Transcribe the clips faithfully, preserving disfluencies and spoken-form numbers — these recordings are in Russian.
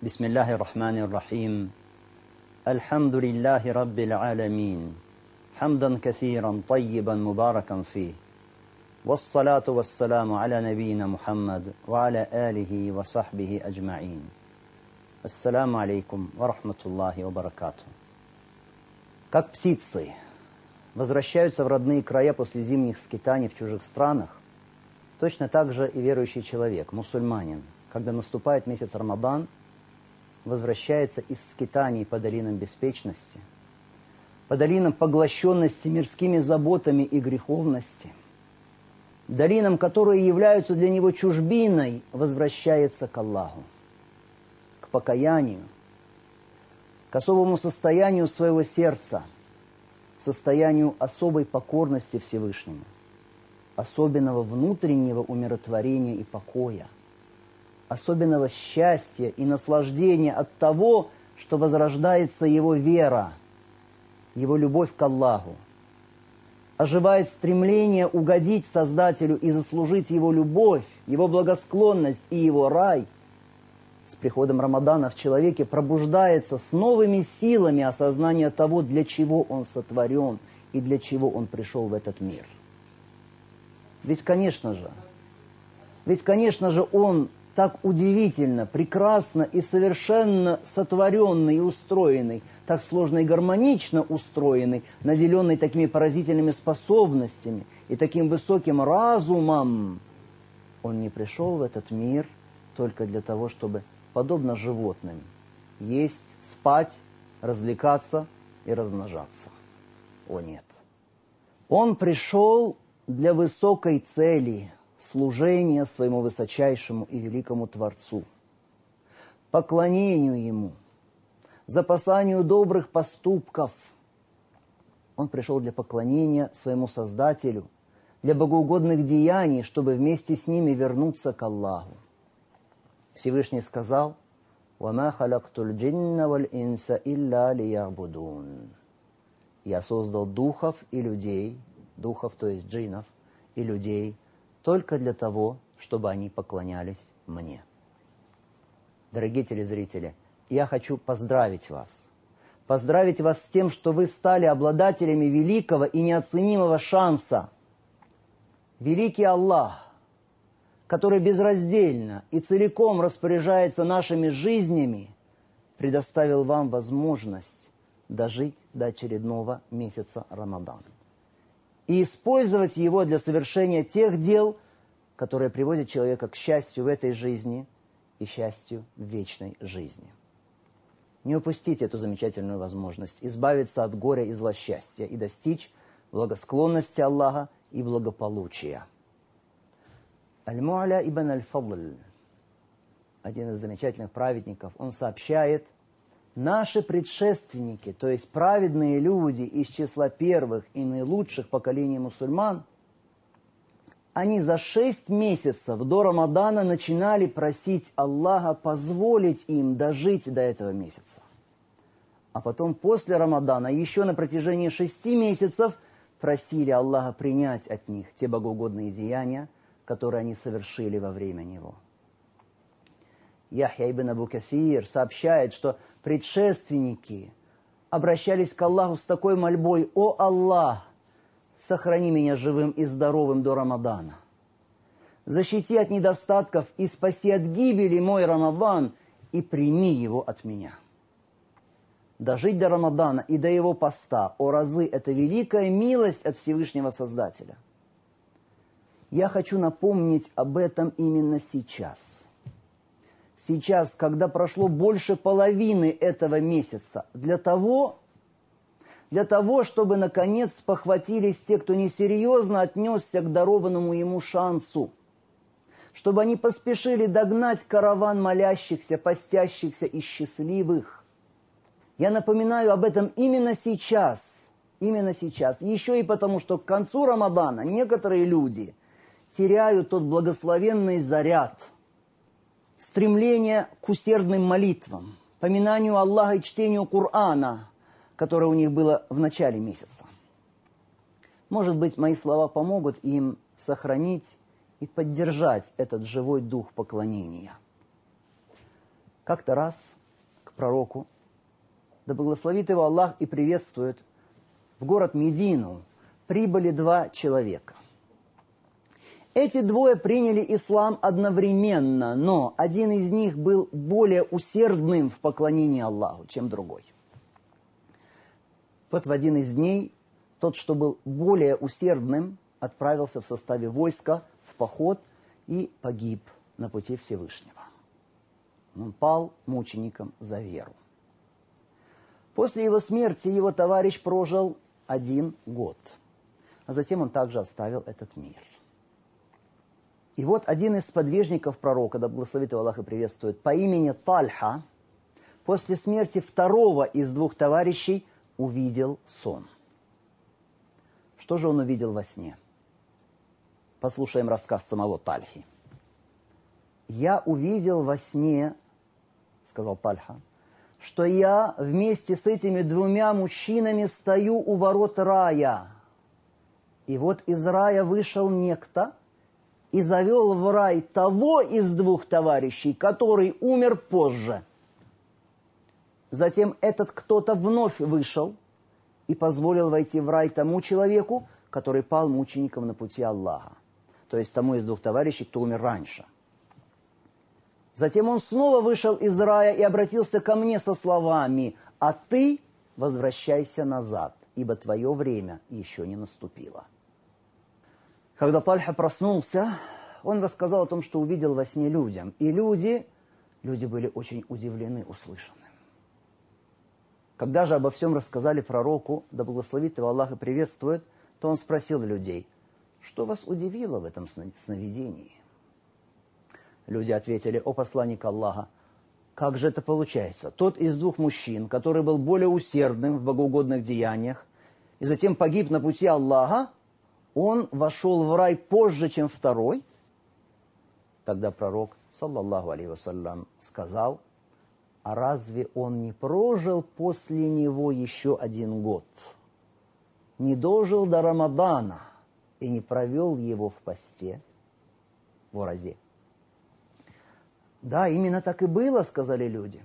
بسم الله الرحمن الرحيم الحمد لله رب العالمين حمدا كثيرا طيبا مباركا فيه والصلاة والسلام على نبينا محمد وعلى آله وصحبه أجمعين. Ассаламу алейкум ва рахматуллахи ва баракату. Как птицы возвращаются в родные края после зимних скитаний в чужих странах, точно так же и верующий человек, мусульманин, когда наступает месяц Рамадан, возвращается из скитаний по долинам беспечности, по долинам поглощенности мирскими заботами и греховности, долинам, которые являются для него чужбиной, возвращается к Аллаху, к покаянию, к особому состоянию своего сердца, состоянию особой покорности Всевышнему, особенного внутреннего умиротворения и покоя, особенного счастья и наслаждения от того, что возрождается его вера, его любовь к Аллаху, оживает стремление угодить Создателю и заслужить его любовь, его благосклонность и его рай. С приходом Рамадана в человеке пробуждается с новыми силами осознание того, для чего он сотворен и для чего он пришел в этот мир. Ведь, конечно же, ведь, конечно же, он так удивительно, прекрасно и совершенно сотворенный и устроенный, так сложно и гармонично устроенный, наделенный такими поразительными способностями и таким высоким разумом. Он не пришел в этот мир только для того, чтобы, подобно животным, есть, спать, развлекаться и размножаться. О нет! Он пришел для высокой цели – служения своему высочайшему и великому Творцу, поклонению Ему, запасанию добрых поступков. Он пришел для поклонения своему Создателю, для богоугодных деяний, чтобы вместе с ними вернуться к Аллаху. Всевышний сказал: «Вама халактуль джинна валь инса илля лиябудун». Я создал духов и людей, духов, то есть джиннов, и людей, только для того, чтобы они поклонялись мне. Дорогие телезрители, я хочу поздравить вас. Поздравить вас с тем, что вы стали обладателями великого и неоценимого шанса. Великий Аллах, который безраздельно и целиком распоряжается нашими жизнями, предоставил вам возможность дожить до очередного месяца Рамадан и использовать его для совершения тех дел, которые приводят человека к счастью в этой жизни и счастью в вечной жизни. Не упустите эту замечательную возможность избавиться от горя и злосчастья и достичь благосклонности Аллаха и благополучия. Аль-Му'ля ибн Аль-Фадль, один из замечательных праведников, он сообщает: наши предшественники, то есть праведные люди из числа первых и наилучших поколений мусульман, они за шесть месяцев до Рамадана начинали просить Аллаха позволить им дожить до этого месяца. А потом после Рамадана еще на протяжении шести месяцев просили Аллаха принять от них те богоугодные деяния, которые они совершили во время него. Яхья ибн Абу Касир сообщает, что предшественники обращались к Аллаху с такой мольбой: «О Аллах, сохрани меня живым и здоровым до Рамадана. Защити от недостатков и спаси от гибели мой Рамадан и прими его от меня». Дожить до Рамадана и до его поста, о разы, это великая милость от Всевышнего Создателя. Я хочу напомнить об этом именно сейчас. Сейчас, когда прошло больше половины этого месяца, для того, для того, чтобы, наконец, спохватились те, кто несерьезно отнесся к дарованному ему шансу, чтобы они поспешили догнать караван молящихся, постящихся и счастливых. Я напоминаю об этом именно сейчас, именно сейчас, еще и потому, что к концу Рамадана некоторые люди теряют тот благословенный заряд, стремление к усердным молитвам, поминанию Аллаха и чтению Корана, которое у них было в начале месяца. Может быть, мои слова помогут им сохранить и поддержать этот живой дух поклонения. Как-то раз к пророку, да благословит его Аллах и приветствует, в город Медину прибыли два человека. Эти двое приняли ислам одновременно, но один из них был более усердным в поклонении Аллаху, чем другой. Вот в один из дней тот, что был более усердным, отправился в составе войска в поход и погиб на пути Всевышнего. Он пал мучеником за веру. После его смерти его товарищ прожил один год, а затем он также оставил этот мир. И вот один из сподвижников пророка, да благословит его Аллах и приветствует, по имени Тальха, после смерти второго из двух товарищей увидел сон. Что же он увидел во сне? Послушаем рассказ самого Тальхи. «Я увидел во сне, — сказал Тальха, — что я вместе с этими двумя мужчинами стою у ворот рая. И вот из рая вышел некто и завел в рай того из двух товарищей, который умер позже. Затем этот кто-то вновь вышел и позволил войти в рай тому человеку, который пал мучеником на пути Аллаха, то есть тому из двух товарищей, кто умер раньше. Затем он снова вышел из рая и обратился ко мне со словами: «А ты возвращайся назад, ибо твое время еще не наступило». Когда Тальха проснулся, он рассказал о том, что увидел во сне людям. И люди, люди были очень удивлены услышанным. Когда же обо всем рассказали пророку, да благословит его Аллах и приветствует, то он спросил людей: «Что вас удивило в этом сновидении?» Люди ответили: «О посланник Аллаха, как же это получается? Тот из двух мужчин, который был более усердным в богоугодных деяниях, и затем погиб на пути Аллаха, он вошел в рай позже, чем второй». Тогда пророк, саллаллаху алейхи вассалям, сказал: «А разве он не прожил после него еще один год, не дожил до Рамадана и не провел его в посте, в уразе?» «Да, именно так и было», — сказали люди.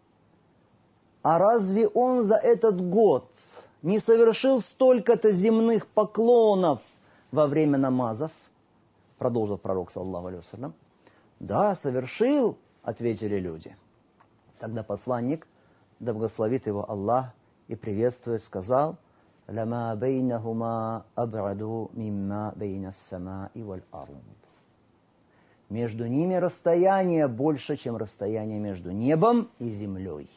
«А разве он за этот год не совершил столько-то земных поклонов во время намазов?» Продолжил пророк, саллаллаху алейхи вассалям. «Да, совершил», — ответили люди. Тогда посланник, да благословит его Аллах и приветствует, сказал: «Лама бейнахума абраду мимма бейна ас-самаи валь ард». Между ними расстояние больше, чем расстояние между небом и землей.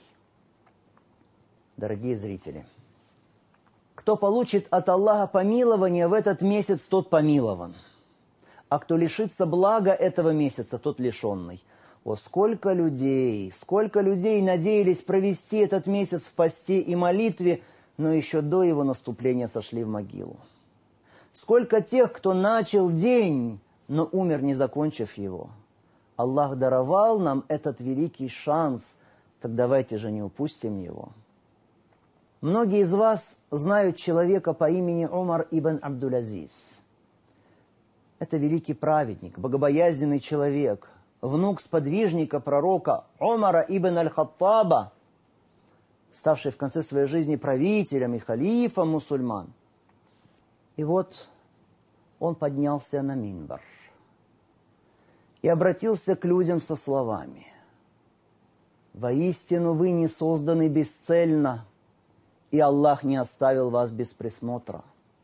Дорогие зрители, кто получит от Аллаха помилование в этот месяц, тот помилован. А кто лишится блага этого месяца, тот лишенный. О, сколько людей, сколько людей надеялись провести этот месяц в посте и молитве, но еще до его наступления сошли в могилу. Сколько тех, кто начал день, но умер, не закончив его. Аллах даровал нам этот великий шанс, так давайте же не упустим его. Многие из вас знают человека по имени Умар ибн Абдул-Азиз. Это великий праведник, богобоязненный человек, внук сподвижника пророка Умара ибн аль-Хаттаба, ставший в конце своей жизни правителем и халифом мусульман. И вот он поднялся на минбар и обратился к людям со словами: «Воистину вы не созданы бесцельно, и Аллах не оставил вас без присмотра.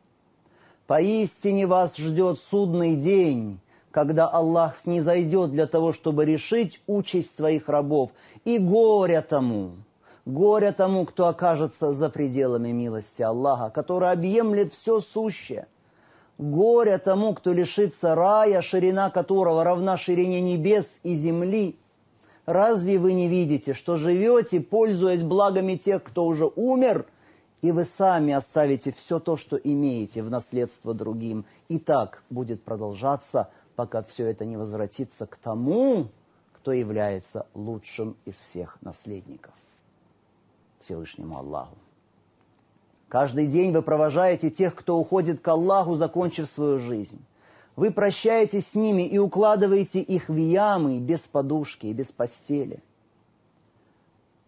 Поистине вас ждет судный день, когда Аллах снизойдет для того, чтобы решить участь своих рабов, и горе тому, горе тому, кто окажется за пределами милости Аллаха, который объемлет все сущее. Горе тому, кто лишится рая, ширина которого равна ширине небес и земли. Разве вы не видите, что живете, пользуясь благами тех, кто уже умер, и вы сами оставите все то, что имеете, в наследство другим? И так будет продолжаться, пока все это не возвратится к тому, кто является лучшим из всех наследников, Всевышнему Аллаху. Каждый день вы провожаете тех, кто уходит к Аллаху, закончив свою жизнь. Вы прощаетесь с ними и укладываете их в ямы без подушки и без постели.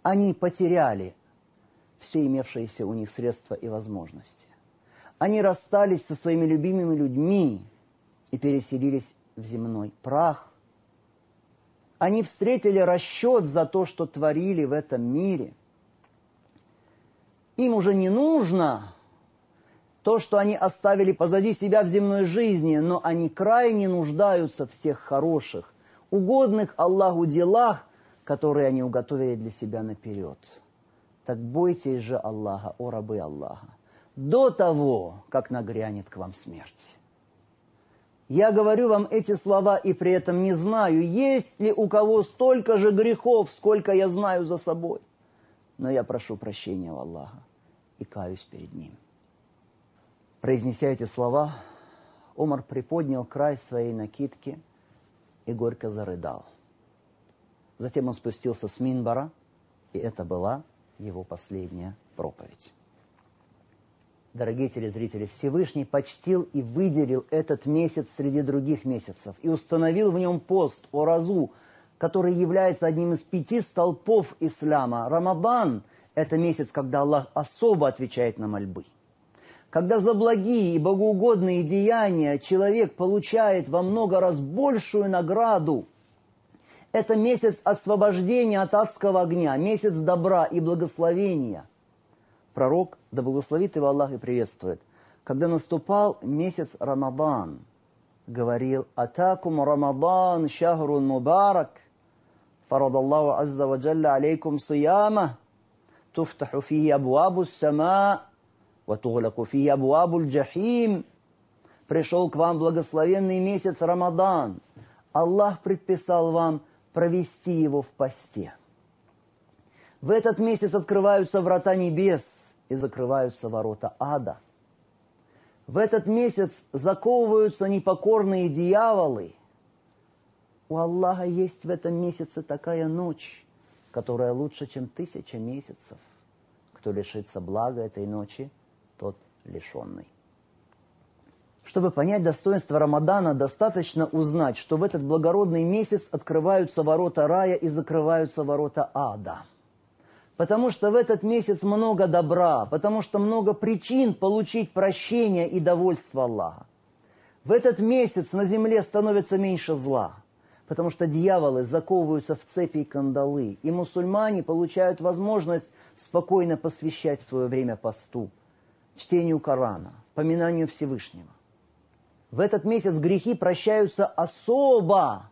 они потеряли все имевшиеся у них средства и возможности. Они расстались со своими любимыми людьми и переселились в земной прах. Они встретили расчет за то, что творили в этом мире. Им уже не нужно то, что они оставили позади себя в земной жизни, но они крайне нуждаются в тех хороших, угодных Аллаху делах, которые они уготовили для себя наперед. Так бойтесь же Аллаха, о рабы Аллаха, до того, как нагрянет к вам смерть. Я говорю вам эти слова и при этом не знаю, есть ли у кого столько же грехов, сколько я знаю за собой. Но я прошу прощения у Аллаха и каюсь перед Ним. Произнеся эти слова, Умар приподнял край своей накидки и горько зарыдал. Затем он спустился с минбара, и это была его последняя проповедь. Дорогие телезрители, Всевышний почтил и выделил этот месяц среди других месяцев и установил в нем пост, оразу, который является одним из пяти столпов ислама. Рамадан – это месяц, когда Аллах особо отвечает на мольбы. Когда за благие и богоугодные деяния человек получает во много раз большую награду. Это месяц освобождения от адского огня, месяц добра и благословения. Пророк, да благословит его Аллах и приветствует, когда наступал месяц Рамадан, говорил: «Атакум Рамадан шахрун мубарак, фарадаллаху азза ва джалля алейкум сияма, туфтаху фихи абуабу сама, ва туглаку фихи абуабу джахим». Пришел к вам благословенный месяц Рамадан. Аллах предписал вам провести его в посте. В этот месяц открываются врата небес и закрываются ворота ада. В этот месяц заковываются непокорные дьяволы. У Аллаха есть в этом месяце такая ночь, которая лучше, чем тысяча месяцев. Кто лишится блага этой ночи, тот лишенный. Чтобы понять достоинство Рамадана, достаточно узнать, что в этот благородный месяц открываются ворота рая и закрываются ворота ада. Потому что в этот месяц много добра, потому что много причин получить прощение и довольство Аллаха. В этот месяц на земле становится меньше зла, потому что дьяволы заковываются в цепи и кандалы, и мусульмане получают возможность спокойно посвящать свое время посту, чтению Корана, поминанию Всевышнего. В этот месяц грехи прощаются особо,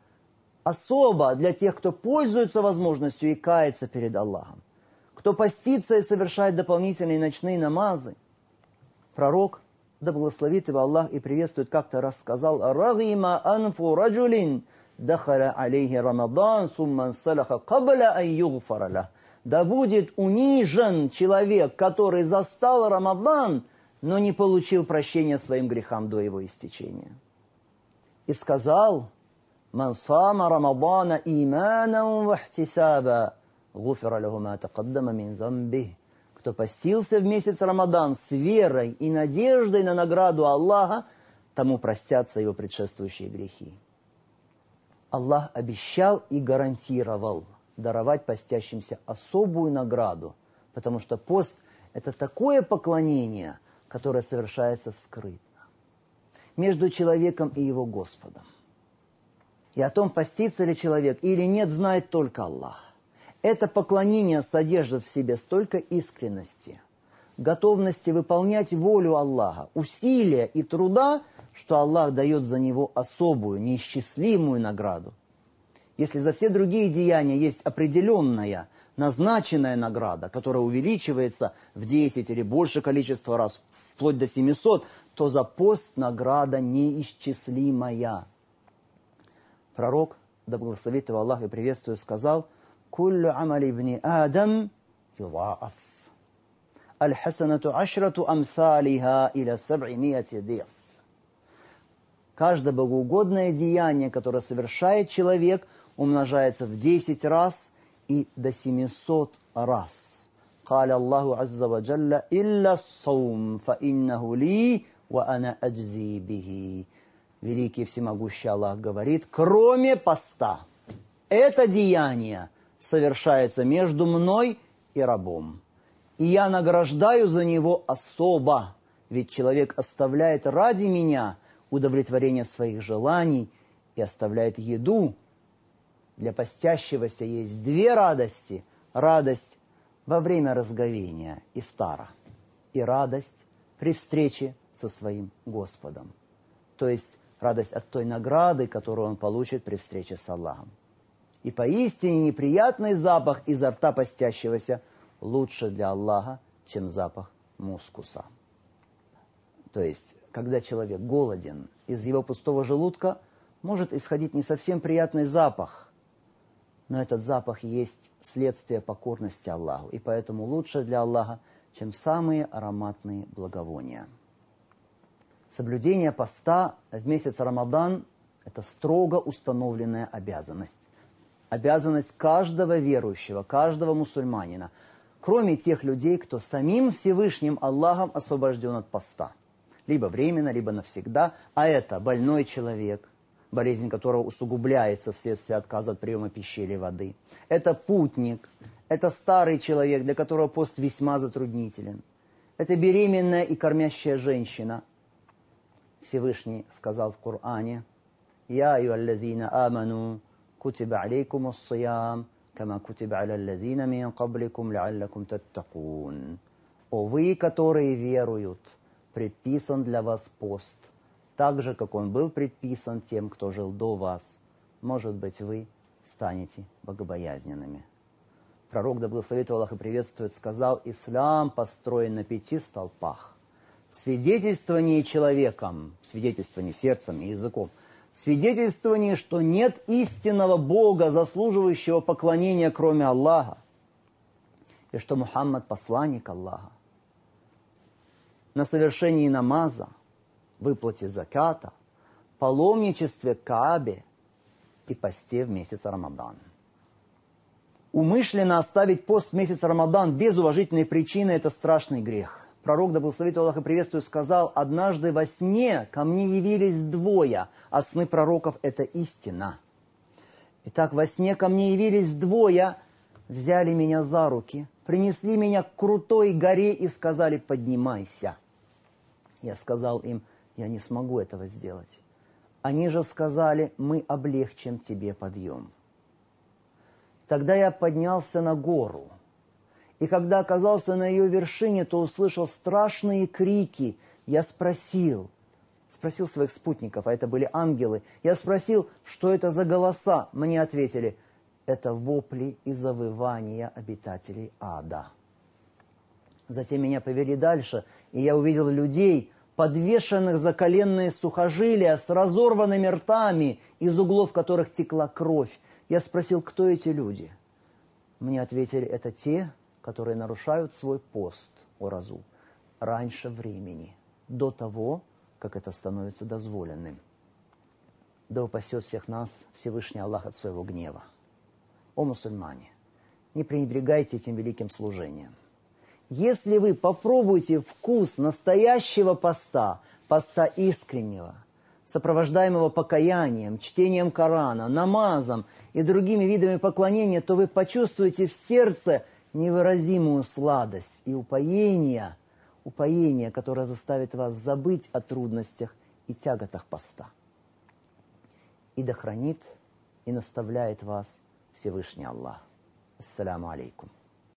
особо для тех, кто пользуется возможностью и кается перед Аллахом, кто постится и совершает дополнительные ночные намазы. Пророк, да благословит его Аллах и приветствует, как-то рассказал: «Рагима анфу раджулин дахаля алейхи Рамадан сумман салаха кабля ан югфара лах». Да будет унижен человек, который застал Рамадан, но не получил прощения своим грехам до его истечения. И сказал: «Ман сама Рамадана иманан ва ихтисаба, гуфира лаху ма тақаддама мин замбих». Кто постился в месяц Рамадан с верой и надеждой на награду Аллаха, тому простятся его предшествующие грехи. Аллах обещал и гарантировал даровать постящимся особую награду, потому что пост – это такое поклонение, которое совершается скрытно между человеком и его Господом. И о том, постится ли человек или нет, знает только Аллах. Это поклонение содержит в себе столько искренности, готовности выполнять волю Аллаха, усилия и труда, что Аллах дает за него особую, неисчислимую награду. Если за все другие деяния есть определенная, назначенная награда, которая увеличивается в десять или больше количества раз, вплоть до семисот, то за пост награда неисчислимая. Пророк, да благословит его Аллах и приветствует, сказал: «Куллю амали ибни Адам юдааф. Аль-хасанату ашрату амсалиха иля саб'имияти диф». Каждое богоугодное деяние, которое совершает человек, умножается в десять раз и до семисот раз. قال الله عز وجل إلا الصوم فإنه لي وأنا أجزي به. Великий всемогущий Аллах говорит: кроме поста. Это деяние совершается между мной и рабом. И я награждаю за него особо, ведь человек оставляет ради меня удовлетворение своих желаний и оставляет еду. Для постящегося есть две радости. Радость во время разговения, ифтара, и радость при встрече со своим Господом. То есть радость от той награды, которую он получит при встрече с Аллахом. И поистине неприятный запах изо рта постящегося лучше для Аллаха, чем запах мускуса. То есть, когда человек голоден, из его пустого желудка может исходить не совсем приятный запах, но этот запах есть следствие покорности Аллаху, и поэтому лучше для Аллаха, чем самые ароматные благовония. Соблюдение поста в месяц Рамадан – это строго установленная обязанность. Обязанность каждого верующего, каждого мусульманина, кроме тех людей, кто самим Всевышним Аллахом освобожден от поста. Либо временно, либо навсегда, а это больной человек, болезнь которого усугубляется вследствие отказа от приема пищи или воды. Это путник, это старый человек, для которого пост весьма затруднителен. Это беременная и кормящая женщина. Всевышний сказал в Коране: «Я аюаллазина аману, кутиба алейкум ас-сиям, кама кутиба аляллазина мин кабликум лааллакум таттакун». О вы, которые веруют, предписан для вас пост, так же, как он был предписан тем, кто жил до вас. Может быть, вы станете богобоязненными. Пророк, да благословит Аллах и приветствует, сказал: «Ислам построен на пяти столпах. Свидетельствование человеком, свидетельствование сердцем и языком, свидетельствование, что нет истинного Бога, заслуживающего поклонения, кроме Аллаха, и что Мухаммад – посланник Аллаха, на совершении намаза, выплате заката, паломничестве к Каабе и посте в месяц Рамадан». Умышленно оставить пост в месяц Рамадан без уважительной причины – это страшный грех. Пророк, да благословит Аллах и приветствует, сказал: «Однажды во сне ко мне явились двое, а сны пророков – это истина». Итак, во сне ко мне явились двое, взяли меня за руки, принесли меня к крутой горе и сказали: «Поднимайся». Я сказал им: «Я не смогу этого сделать». Они же сказали: «Мы облегчим тебе подъем». Тогда я поднялся на гору, и когда оказался на ее вершине, то услышал страшные крики. Я спросил, спросил своих спутников, а это были ангелы, я спросил, что это за голоса. Мне ответили: это вопли и завывания обитателей ада. Затем меня повели дальше, и я увидел людей, подвешенных за коленные сухожилия, с разорванными ртами, из углов которых текла кровь. Я спросил: кто эти люди? Мне ответили: это те, которые нарушают свой пост, о разу, раньше времени, до того, как это становится дозволенным. Да упасет всех нас Всевышний Аллах от своего гнева. О мусульмане, не пренебрегайте этим великим служением. Если вы попробуете вкус настоящего поста, поста искреннего, сопровождаемого покаянием, чтением Корана, намазом и другими видами поклонения, то вы почувствуете в сердце невыразимую сладость и упоение, упоение, которое заставит вас забыть о трудностях и тяготах поста. И да хранит и наставляет вас Всевышний Аллах. Ассаляму алейкум.